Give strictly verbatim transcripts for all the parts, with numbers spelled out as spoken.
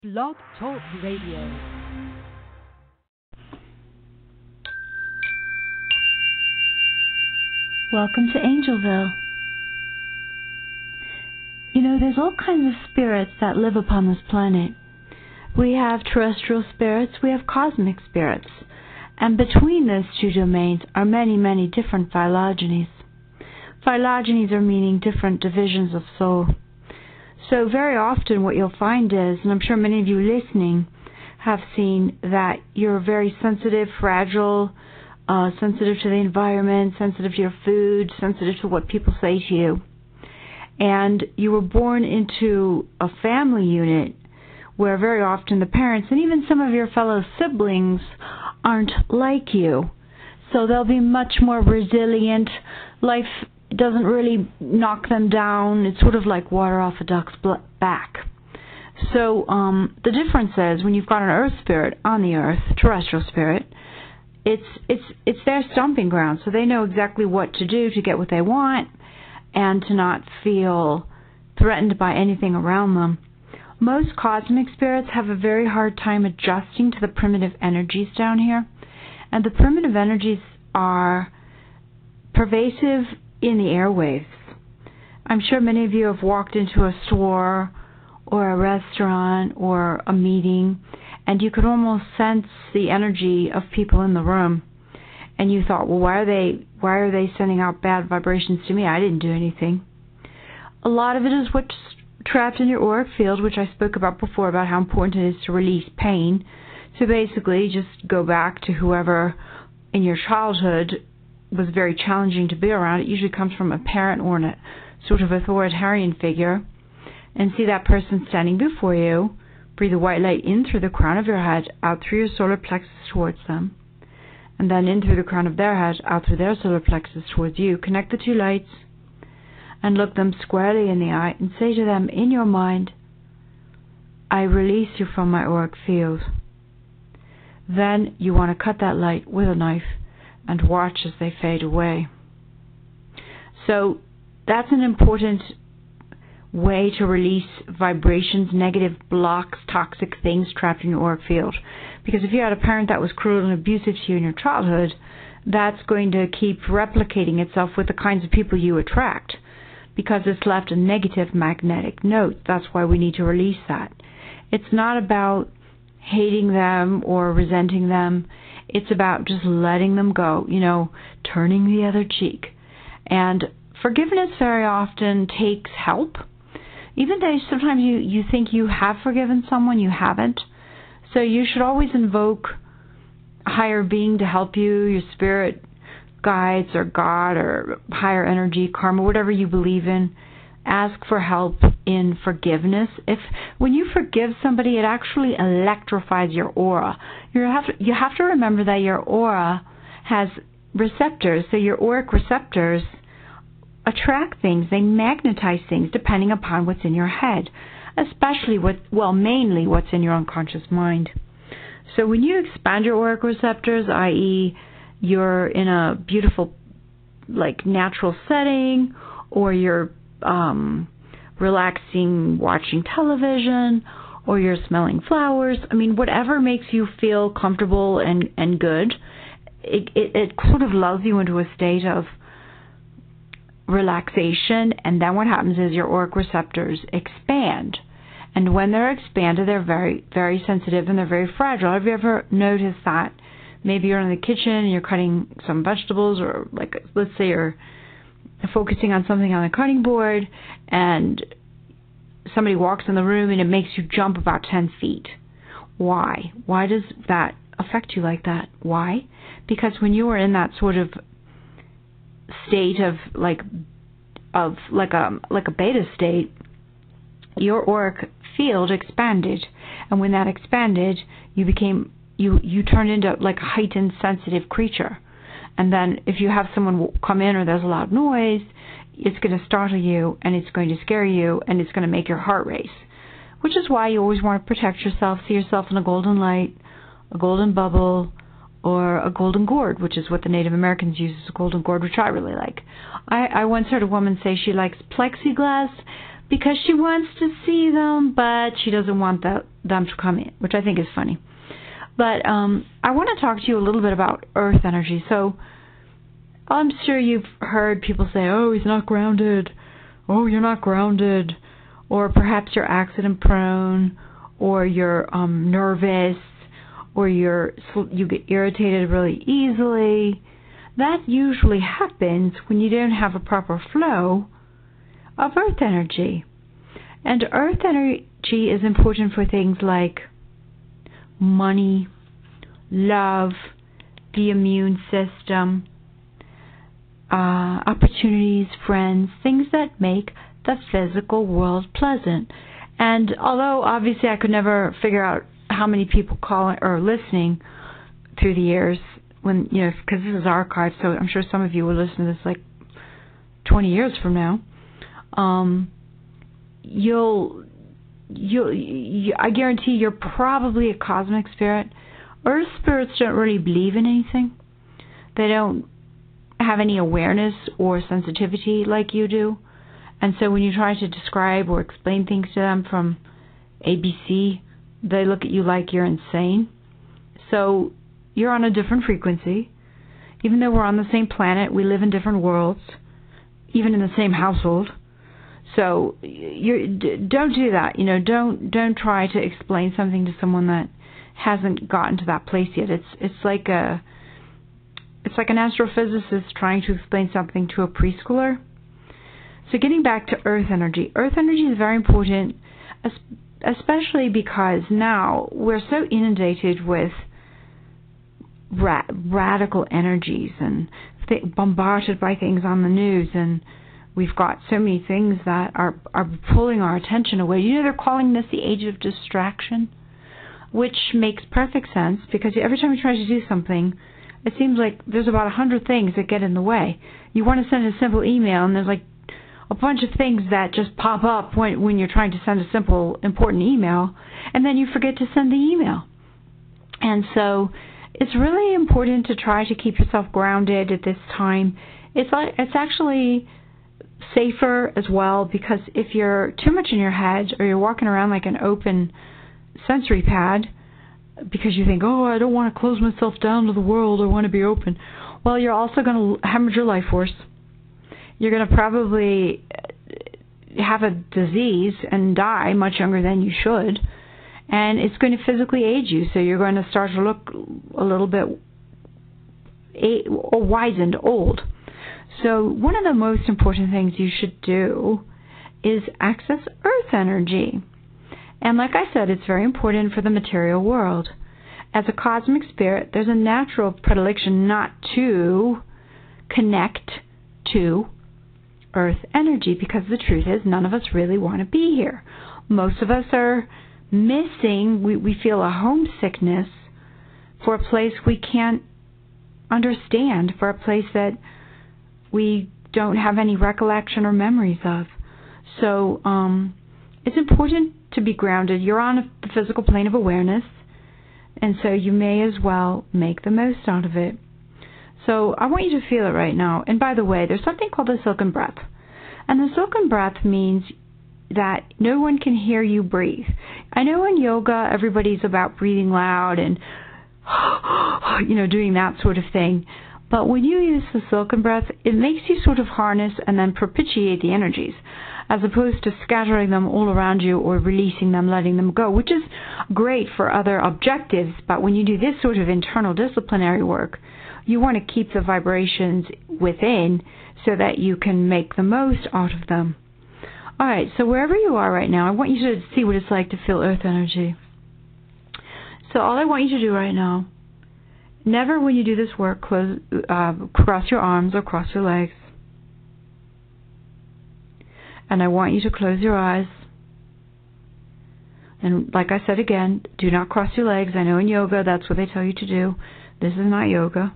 Blog Talk Radio. Welcome to Angelville. You know, there's all kinds of spirits that live upon this planet. We have terrestrial spirits, we have cosmic spirits. And between those two domains are many, many different phylogenies. Phylogenies are meaning different divisions of soul. So very often what you'll find is, and I'm sure many of you listening have seen, that you're very sensitive, fragile, uh, sensitive to the environment, sensitive to your food, sensitive to what people say to you. And you were born into a family unit where very often the parents and even some of your fellow siblings aren't like you. So they'll be much more resilient. Life doesn't really knock them down. It's sort of like water off a duck's back. So um, the difference is when you've got an earth spirit on the earth, terrestrial spirit, it's it's it's their stomping ground. So they know exactly what to do to get what they want and to not feel threatened by anything around them. Most cosmic spirits have a very hard time adjusting to the primitive energies down here. And the primitive energies are pervasive in the airwaves. I'm sure many of you have walked into a store or a restaurant or a meeting, and you could almost sense the energy of people in the room. And you thought, well, why are they why are they sending out bad vibrations to me? I didn't do anything. A lot of it is what's trapped in your auric field, which I spoke about before, about how important it is to release pain. So basically, just go back to whoever in your childhood was very challenging to be around. It usually comes from a parent or a sort of authoritarian figure. And see that person standing before you. Breathe the white light in through the crown of your head, out through your solar plexus towards them. And then in through the crown of their head, out through their solar plexus towards you. Connect the two lights and look them squarely in the eye and say to them in your mind, I release you from my auric field. Then you want to cut that light with a knife and watch as they fade away. So that's an important way to release vibrations, negative blocks, toxic things trapped in your auric field. Because if you had a parent that was cruel and abusive to you in your childhood, that's going to keep replicating itself with the kinds of people you attract, because it's left a negative magnetic note. That's why we need to release that. It's not about hating them or resenting them. It's about just letting them go, you know, turning the other cheek. And forgiveness very often takes help. Even though sometimes you, you think you have forgiven someone, you haven't. So you should always invoke a higher being to help you, your spirit guides or God or higher energy, karma, whatever you believe in. Ask for help in forgiveness. If when you forgive somebody, it actually electrifies your aura. You have to, you have to remember that your aura has receptors. So your auric receptors attract things. They magnetize things depending upon what's in your head, especially what, well, mainly what's in your unconscious mind. So when you expand your auric receptors, that is, you're in a beautiful, like, natural setting, or you're um, relaxing, watching television, or you're smelling flowers. I mean, whatever makes you feel comfortable and, and good, it, it, it sort of lulls you into a state of relaxation, and then what happens is your auric receptors expand. And when they're expanded, they're very, very sensitive and they're very fragile. Have you ever noticed that? Maybe you're in the kitchen and you're cutting some vegetables, or like, let's say you're focusing on something on the cutting board, and somebody walks in the room and it makes you jump about ten feet. Why? Why does that affect you like that? Why? Because when you were in that sort of state of like of like a like a beta state, your auric field expanded, and when that expanded, you became you you turned into like a heightened sensitive creature. And then if you have someone come in or there's a loud noise, it's going to startle you and it's going to scare you and it's going to make your heart race, which is why you always want to protect yourself. See yourself in a golden light, a golden bubble, or a golden gourd, which is what the Native Americans use as a golden gourd, which I really like. I, I once heard a woman say she likes plexiglass because she wants to see them, but she doesn't want the, them to come in, which I think is funny. But um, I want to talk to you a little bit about earth energy. So I'm sure you've heard people say, oh, he's not grounded. Oh, you're not grounded. Or perhaps you're accident prone, or you're um, nervous, or you're you get irritated really easily. That usually happens when you don't have a proper flow of earth energy. And earth energy is important for things like money, love, the immune system, uh, opportunities, friends, things that make the physical world pleasant. And although obviously I could never figure out how many people call or listening through the years, when you know, because this is archived, so I'm sure some of you will listen to this like twenty years from now. Um, you'll, you'll, you, I guarantee you're probably a cosmic spirit. Earth spirits don't really believe in anything. They don't have any awareness or sensitivity like you do. And so when you try to describe or explain things to them from A B C, they look at you like you're insane. So you're on a different frequency. Even though we're on the same planet, we live in different worlds, even in the same household. So you don't do that. You know, don't don't try to explain something to someone that hasn't gotten to that place yet. It's it's like a it's like an astrophysicist trying to explain something to a preschooler. So getting back to earth energy. Earth energy is very important, especially because now we're so inundated with ra- radical energies and th- bombarded by things on the news, and we've got so many things that are, are pulling our attention away. You know, they're calling this the age of distraction, which makes perfect sense because every time you try to do something, it seems like there's about a hundred things that get in the way. You want to send a simple email, and there's like a bunch of things that just pop up when when you're trying to send a simple, important email, and then you forget to send the email. And so it's really important to try to keep yourself grounded at this time. It's like, it's actually safer as well, because if you're too much in your head or you're walking around like an open sensory pad because you think, oh, I don't want to close myself down to the world, I want to be open, well, you're also going to hemorrhage your life force. You're going to probably have a disease and die much younger than you should, and it's going to physically age you, so you're going to start to look a little bit wizened, old. So one of the most important things you should do is access earth energy. And like I said, it's very important for the material world. As a cosmic spirit, there's a natural predilection not to connect to earth energy, because the truth is none of us really want to be here. Most of us are missing, we, we feel a homesickness for a place we can't understand, for a place that we don't have any recollection or memories of. So um, it's important to be grounded. You're on the physical plane of awareness, and so you may as well make the most out of it. So I want you to feel it right now. And by the way, there's something called the silken breath. And the silken breath means that no one can hear you breathe. I know in yoga everybody's about breathing loud and, you know, doing that sort of thing. But when you use the silken breath, it makes you sort of harness and then propitiate the energies, as opposed to scattering them all around you or releasing them, letting them go, which is great for other objectives. But when you do this sort of internal disciplinary work, you want to keep the vibrations within so that you can make the most out of them. All right, so wherever you are right now, I want you to see what it's like to feel earth energy. So all I want you to do right now, never when you do this work, close, uh, cross your arms or cross your legs. And I want you to close your eyes. And like I said again, do not cross your legs. I know in yoga that's what they tell you to do. This is not yoga.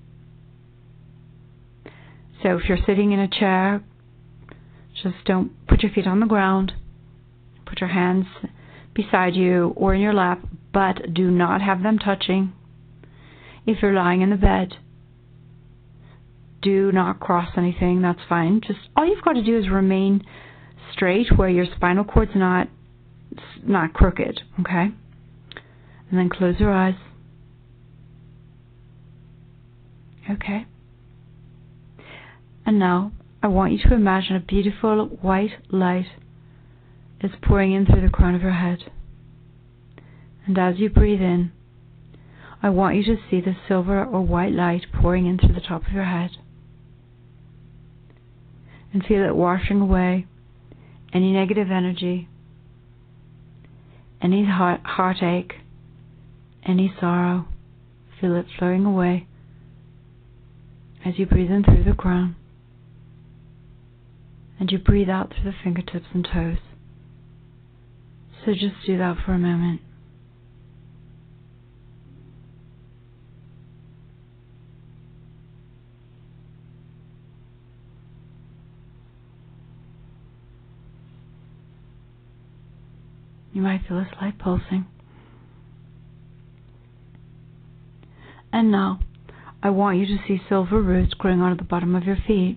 So if you're sitting in a chair, just don't put your feet on the ground. Put your hands beside you or in your lap, but do not have them touching. If you're lying in the bed, do not cross anything. That's fine. Just all you've got to do is remain straight, where your spinal cord's not not crooked, okay? And then close your eyes. Okay. And now I want you to imagine a beautiful white light is pouring in through the crown of your head. And as you breathe in, I want you to see the silver or white light pouring in through the top of your head. And feel it washing away any negative energy, any heart heartache, any sorrow. Feel it flowing away as you breathe in through the crown. And you breathe out through the fingertips and toes. So just do that for a moment. You might feel a slight pulsing. And now, I want you to see silver roots growing out of the bottom of your feet.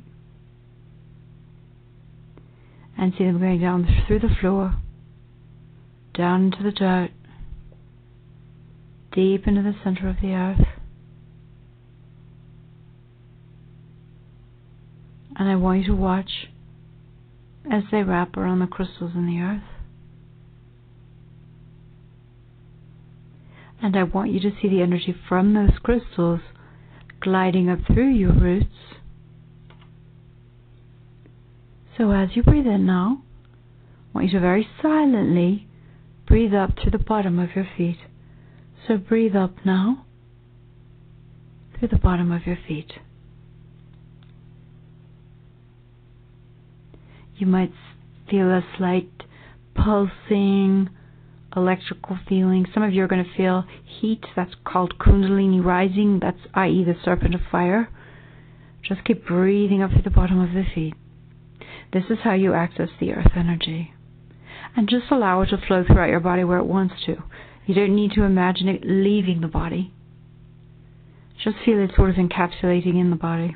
And see them going down through the floor, down into the dirt, deep into the center of the earth. And I want you to watch as they wrap around the crystals in the earth. And I want you to see the energy from those crystals gliding up through your roots. So as you breathe in now, I want you to very silently breathe up through the bottom of your feet. So breathe up now through the bottom of your feet. You might feel a slight pulsing, electrical feeling. Some of you are going to feel heat. That's called Kundalini rising. That's that is the serpent of fire. Just keep breathing up through the bottom of the feet. This is how you access the earth energy. And just allow it to flow throughout your body where it wants to. You don't need to imagine it leaving the body. Just feel it sort of encapsulating in the body.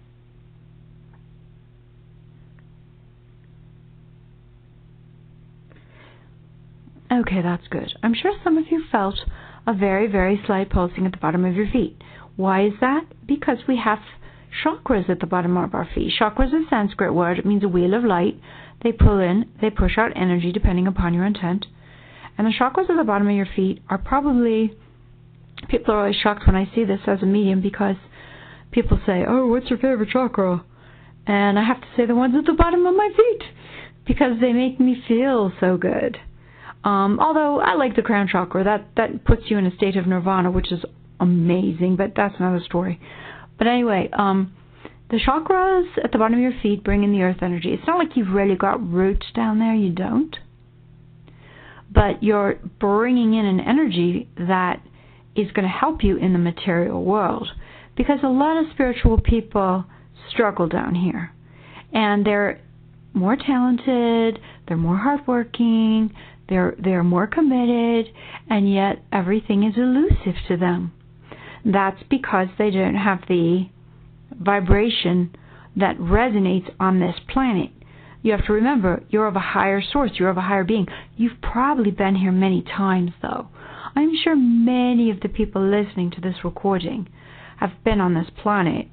Okay, that's good. I'm sure some of you felt a very, very slight pulsing at the bottom of your feet. Why is that? Because we have chakras at the bottom of our feet. Chakras is a Sanskrit word. It means a wheel of light. They pull in, they push out energy depending upon your intent. And the chakras at the bottom of your feet are probably, people are always shocked when I see this as a medium because people say, oh, what's your favorite chakra? And I have to say the ones at the bottom of my feet because they make me feel so good. Um, although I like the crown chakra, that, that puts you in a state of nirvana, which is amazing, but that's another story. But anyway, um, the chakras at the bottom of your feet bring in the earth energy. It's not like you've really got roots down there, you don't. But you're bringing in an energy that is going to help you in the material world. Because a lot of spiritual people struggle down here. And they're more talented, they're more hardworking, They're, they're more committed, and yet everything is elusive to them. That's because they don't have the vibration that resonates on this planet. You have to remember, you're of a higher source, you're of a higher being. You've probably been here many times, though. I'm sure many of the people listening to this recording have been on this planet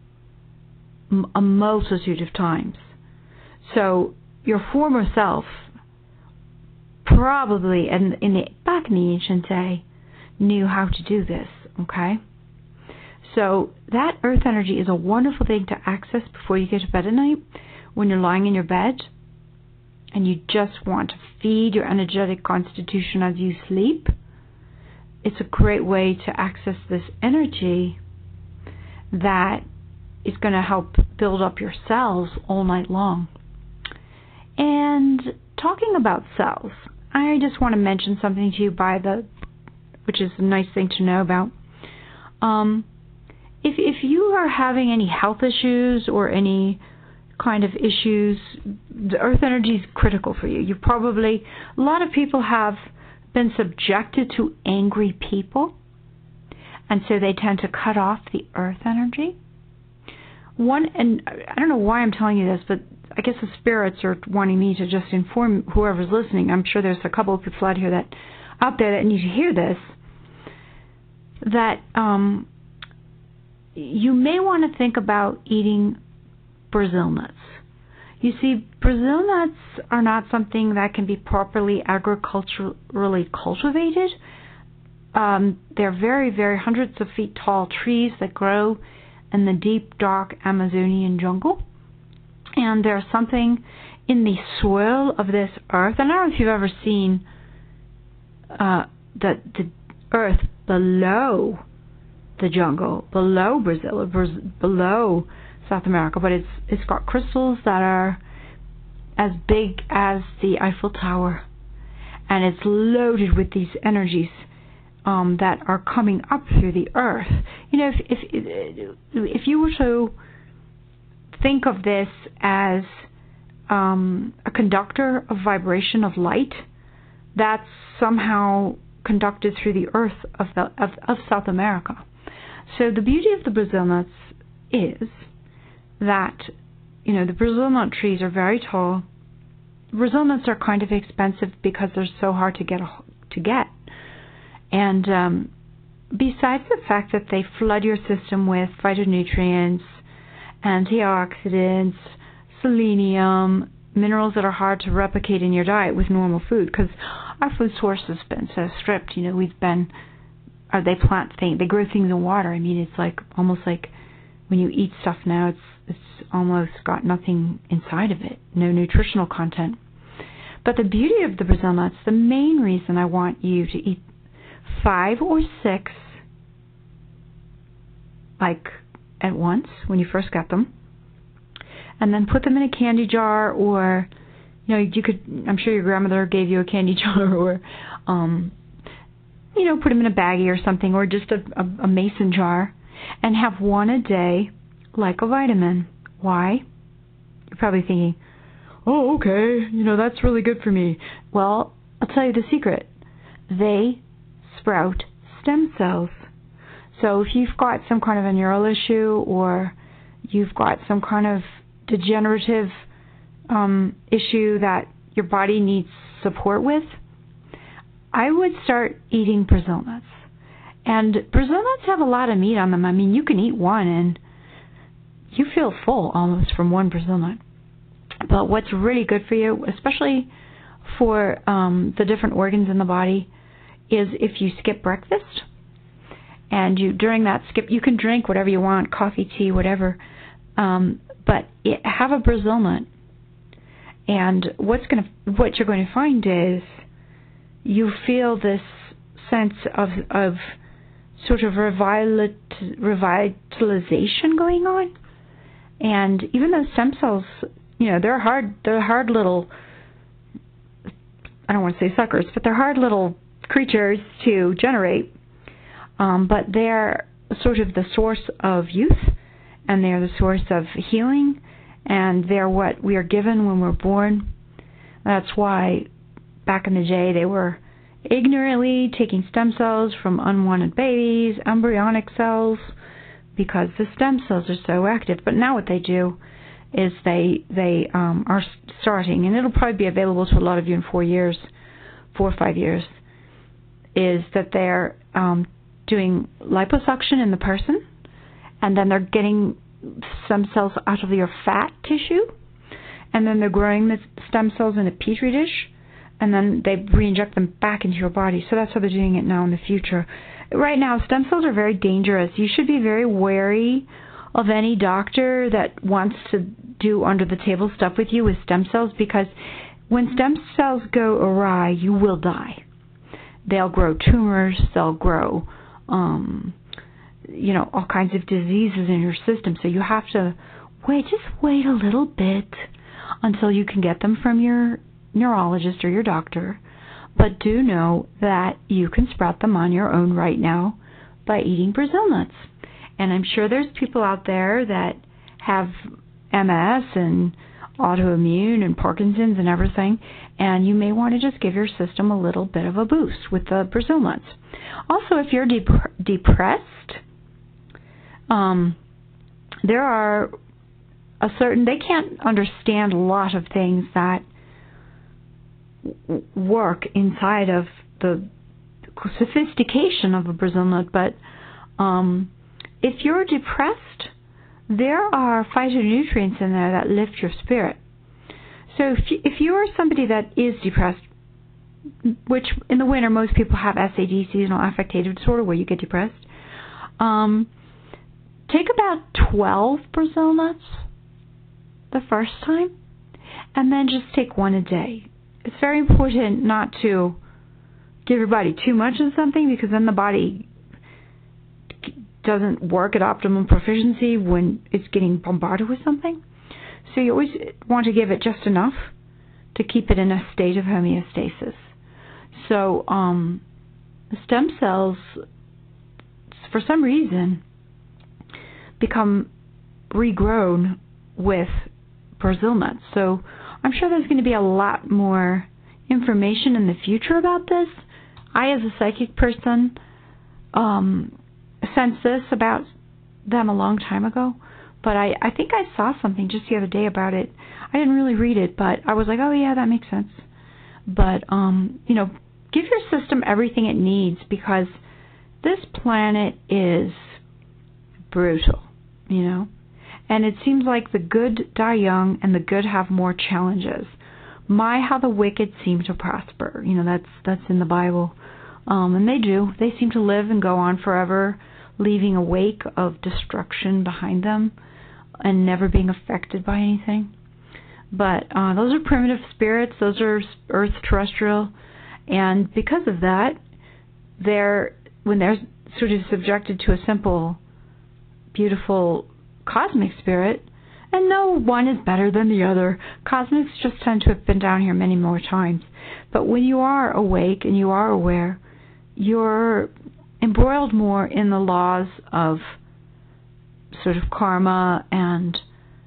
a multitude of times. So your former self probably in, in the back in the ancient day knew how to do this, okay? So that earth energy is a wonderful thing to access before you get to bed at night when you're lying in your bed and you just want to feed your energetic constitution as you sleep. It's a great way to access this energy that is going to help build up your cells all night long. And talking about cells, I just want to mention something to you by the, which is a nice thing to know about. Um, if if you are having any health issues or any kind of issues, the earth energy is critical for you. You probably, a lot of people have been subjected to angry people, and so they tend to cut off the earth energy. One, and I don't know why I'm telling you this, but I guess the spirits are wanting me to just inform whoever's listening. I'm sure there's a couple of people out here that out there that need to hear this. That um, you may want to think about eating Brazil nuts. You see, Brazil nuts are not something that can be properly agriculturally cultivated. Um, they're very, very hundreds of feet tall trees that grow in the deep, dark Amazonian jungle. And there's something in the soil of this earth. And I don't know if you've ever seen uh, the, the earth below the jungle, below Brazil, or below South America, but it's it's got crystals that are as big as the Eiffel Tower, and it's loaded with these energies um, that are coming up through the earth. You know, if if if you were to think of this as um, a conductor of vibration of light, that's somehow conducted through the earth of, the, of of South America. So the beauty of the Brazil nuts is that, you know, the Brazil nut trees are very tall. Brazil nuts are kind of expensive because they're so hard to get to get. And um, besides the fact that they flood your system with phytonutrients, antioxidants, selenium, minerals that are hard to replicate in your diet with normal food, because our food source has been so stripped. You know, we've been, or they plant things, they grow things in water. I mean, it's like almost like when you eat stuff now, it's it's almost got nothing inside of it, no nutritional content. But the beauty of the Brazil nuts, the main reason I want you to eat five or six, like at once when you first get them, and then put them in a candy jar, or, you know, you could, I'm sure your grandmother gave you a candy jar, or, um, you know, put them in a baggie or something, or just a, a, a mason jar, and have one a day like a vitamin. Why? You're probably thinking, oh, okay, you know, that's really good for me. Well, I'll tell you the secret. They sprout stem cells. So if you've got some kind of a neural issue, or you've got some kind of degenerative um, issue that your body needs support with, I would start eating Brazil nuts. And Brazil nuts have a lot of meat on them. I mean, you can eat one and you feel full almost from one Brazil nut. But what's really good for you, especially for um, the different organs in the body, is if you skip breakfast, and you during that skip, you can drink whatever you want, coffee, tea, whatever, um, but it, have a Brazil nut. And what's going to what you're going to find is you feel this sense of of sort of revital, revitalization going on. And even those stem cells, you know, they're hard, they're hard little, I don't want to say suckers, but they're hard little creatures to generate. Um, but they're sort of the source of youth, and they're the source of healing, and they're what we are given when we're born. That's why back in the day they were ignorantly taking stem cells from unwanted babies, embryonic cells, because the stem cells are so active. But now what they do is they they um, are starting, and it'll probably be available to a lot of you in four years, four or five years, is that they're um, doing liposuction in the person, and then they're getting stem cells out of your fat tissue, and then they're growing the stem cells in a petri dish, and then they re-inject them back into your body. So that's how they're doing it now in the future. Right now, stem cells are very dangerous. You should be very wary of any doctor that wants to do under-the-table stuff with you with stem cells, because when stem cells go awry, you will die. They'll grow tumors, they'll grow, um, you know, all kinds of diseases in your system. So you have to wait, just wait a little bit until you can get them from your neurologist or your doctor. But do know that you can sprout them on your own right now by eating Brazil nuts. And I'm sure there's people out there that have M S and autoimmune and Parkinson's and everything, and you may want to just give your system a little bit of a boost with the Brazil nuts. Also, if you're dep- depressed, um, there are a certain, they can't understand a lot of things that w- work inside of the sophistication of a Brazil nut, but um, if you're depressed, there are phytonutrients in there that lift your spirit. So if you, if you're somebody that is depressed, which in the winter most people have S A D, seasonal affective disorder, where you get depressed, um, take about twelve Brazil nuts the first time, and then just take one a day. It's very important not to give your body too much of something, because then the body doesn't work at optimum proficiency when it's getting bombarded with something. So you always want to give it just enough to keep it in a state of homeostasis. So um, the stem cells, for some reason, become regrown with Brazil nuts. So I'm sure there's going to be a lot more information in the future about this. I, as a psychic person, um, sensed this about them a long time ago, but I, I think I saw something just the other day about it. I didn't really read it, but I was like, oh yeah, that makes sense. But, um, you know, give your system everything it needs, because this planet is brutal, you know, and it seems like the good die young and the good have more challenges. My, how the wicked seem to prosper. You know, that's that's in the Bible. Um, and they do. They seem to live and go on forever, leaving a wake of destruction behind them and never being affected by anything. But uh, those are primitive spirits. Those are earth terrestrial. And because of that, they're, when they're sort of subjected to a simple, beautiful cosmic spirit, and no one is better than the other. Cosmics just tend to have been down here many more times. But when you are awake and you are aware, you're embroiled more in the laws of sort of karma, and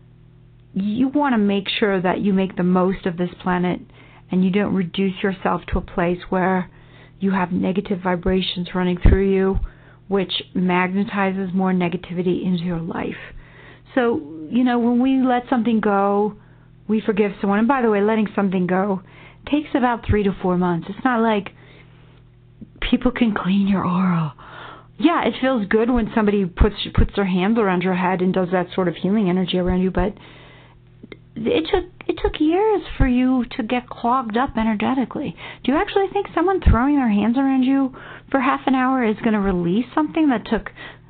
you want to make sure that you make the most of this planet and you don't reduce yourself to a place where you have negative vibrations running through you, which magnetizes more negativity into your life. So, you know, when we let something go, we forgive someone. And by the way, letting something go takes about three to four months. It's not like people can clean your aura. Yeah, it feels good when somebody puts puts their hands around your head and does that sort of healing energy around you, but it took it took years for you to get clogged up energetically. Do you actually think someone throwing their hands around you for half an hour is going to release something that took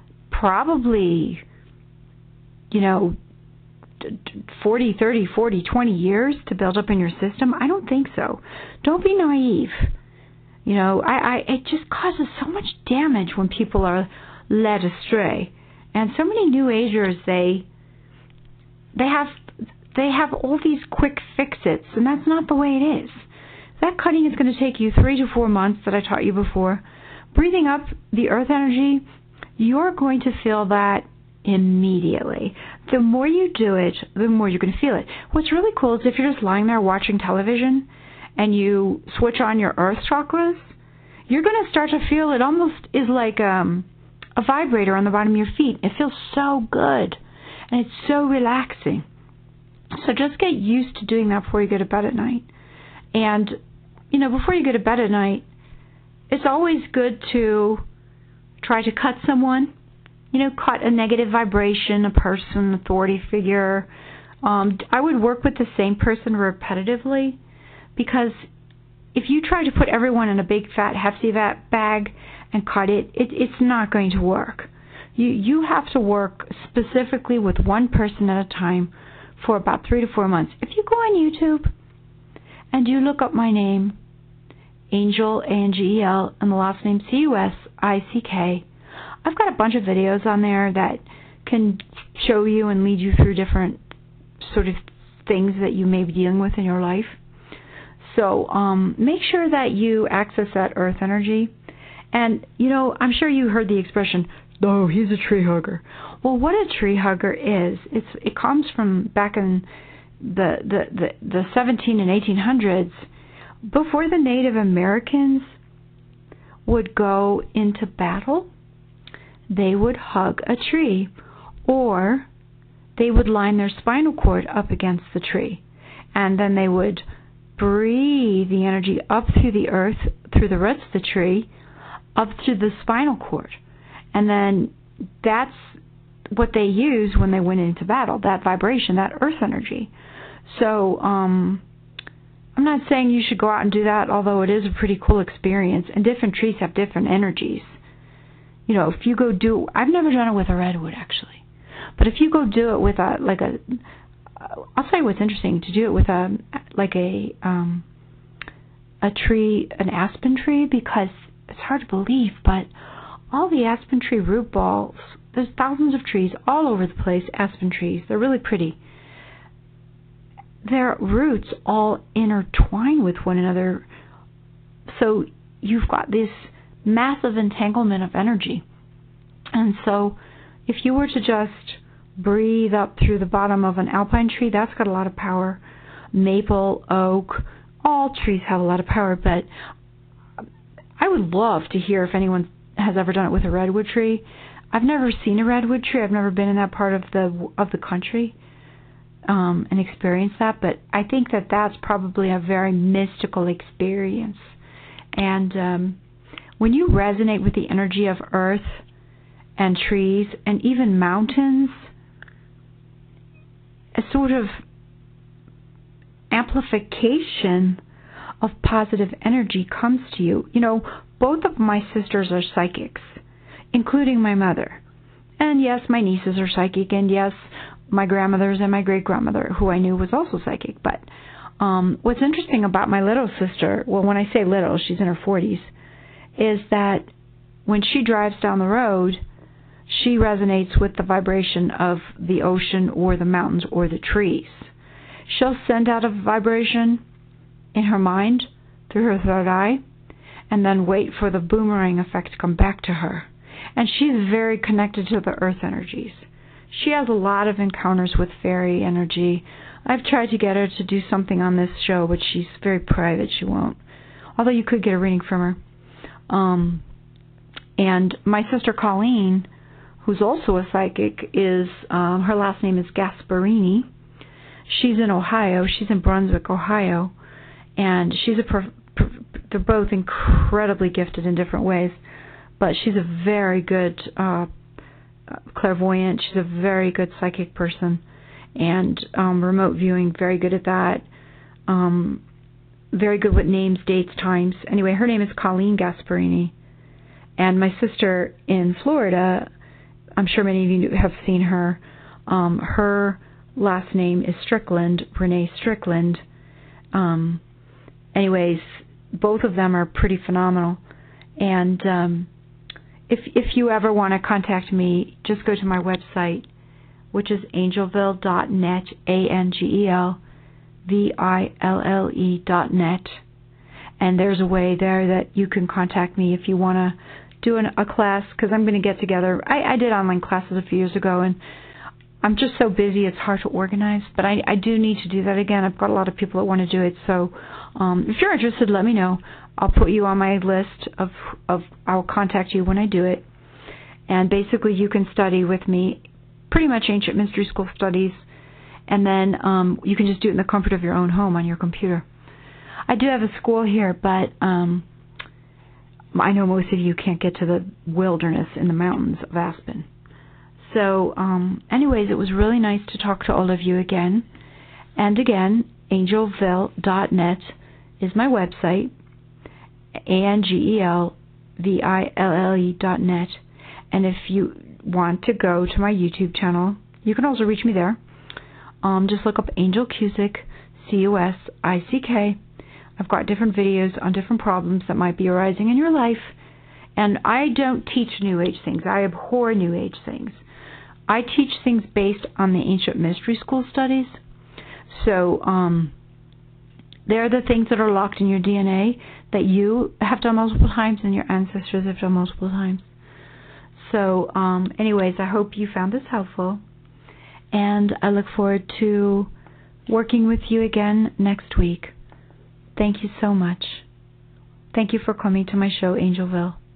probably, you know, forty, thirty, forty, twenty years to build up in your system? I don't think so. Don't be naive. You know, I, I it just causes so much damage when people are led astray. And so many New Agers, they they have they have all these quick fix-its, and that's not the way it is. That cutting is going to take you three to four months that I taught you before. Breathing up the earth energy, you're going to feel that immediately. The more you do it, the more you're going to feel it. What's really cool is if you're just lying there watching television and you switch on your earth chakras, you're going to start to feel it almost is like um, a vibrator on the bottom of your feet. It feels so good, and it's so relaxing. So just get used to doing that before you go to bed at night. And, you know, before you go to bed at night, it's always good to try to cut someone. You know, cut a negative vibration, a person, authority figure. Um, I would work with the same person repetitively, because if you try to put everyone in a big, fat, hefty bag and cut it, it, it's not going to work. You you have to work specifically with one person at a time for about three to four months. If you go on YouTube and you look up my name, Angel, A N G E L, and the last name C U S I C K, I've got a bunch of videos on there that can show you and lead you through different sort of things that you may be dealing with in your life. So um, make sure that you access that earth energy. And, you know, I'm sure you heard the expression, oh, he's a tree hugger. Well, what a tree hugger is, it's, it comes from back in the, the, the, the seventeen and eighteen hundreds, before the Native Americans would go into battle. They would hug a tree, or they would line their spinal cord up against the tree, and then they would breathe the energy up through the earth, through the roots of the tree, up through the spinal cord. And then that's what they used when they went into battle, that vibration, that earth energy. So um, I'm not saying you should go out and do that, although it is a pretty cool experience, and different trees have different energies. You know, if you go do, I've never done it with a redwood, actually. But if you go do it with a, like a, I'll tell you what's interesting, to do it with a, like a, um, a tree, an aspen tree, because it's hard to believe, but all the aspen tree root balls, there's thousands of trees all over the place, aspen trees, they're really pretty. Their roots all intertwine with one another, so you've got this massive entanglement of energy. And so if you were to just breathe up through the bottom of an alpine tree, that's got a lot of power. Maple, oak, all trees have a lot of power, but I would love to hear if anyone has ever done it with a redwood tree. I've never seen a redwood tree. I've never been in that part of the of the country um, and experienced that, but I think that that's probably a very mystical experience. And um, when you resonate with the energy of earth and trees and even mountains, a sort of amplification of positive energy comes to you. You know, both of my sisters are psychics, including my mother. And yes, my nieces are psychic, and yes, my grandmothers and my great-grandmother, who I knew was also psychic. But um, what's interesting about my little sister, well, when I say little, she's in her forties, is that when she drives down the road, she resonates with the vibration of the ocean or the mountains or the trees. She'll send out a vibration in her mind through her third eye and then wait for the boomerang effect to come back to her. And she's very connected to the earth energies. She has a lot of encounters with fairy energy. I've tried to get her to do something on this show, but she's very private. She won't. Although you could get a reading from her. Um, and my sister Colleen, who's also a psychic, is um, her last name is Gasparini. She's in Ohio. She's in Brunswick, Ohio, and she's a. Prof- prof- they're both incredibly gifted in different ways, but she's a very good uh, clairvoyant. She's a very good psychic person, and um, remote viewing, very good at that. Um, very good with names, dates, times. Anyway, her name is Colleen Gasparini, and my sister in Florida, I'm sure many of you have seen her. Um, her last name is Strickland, Renee Strickland. Um, anyways, both of them are pretty phenomenal. And um, if if you ever want to contact me, just go to my website, which is angelville dot net, A N G E L V I L L E dot net. And there's a way there that you can contact me if you want to do an, a class, because I'm going to get together. I, I did online classes a few years ago, and I'm just so busy it's hard to organize, but I, I do need to do that again. I've got a lot of people that want to do it, so um, if you're interested, let me know. I'll put you on my list of, of, I'll contact you when I do it. And basically you can study with me pretty much Ancient Mystery School studies, and then um, you can just do it in the comfort of your own home on your computer. I do have a school here, but um, I know most of you can't get to the wilderness in the mountains of Aspen. So, um, anyways, it was really nice to talk to all of you again. And again, angelville dot net is my website, A N G E L V I L L E dot net. And if you want to go to my YouTube channel, you can also reach me there. Um, just look up Angel Cusick, C U S I C K. I've got different videos on different problems that might be arising in your life. And I don't teach New Age things. I abhor New Age things. I teach things based on the Ancient Mystery School studies. So um, they're the things that are locked in your D N A that you have done multiple times and your ancestors have done multiple times. So um, anyways, I hope you found this helpful. And I look forward to working with you again next week. Thank you so much. Thank you for coming to my show, Angelville.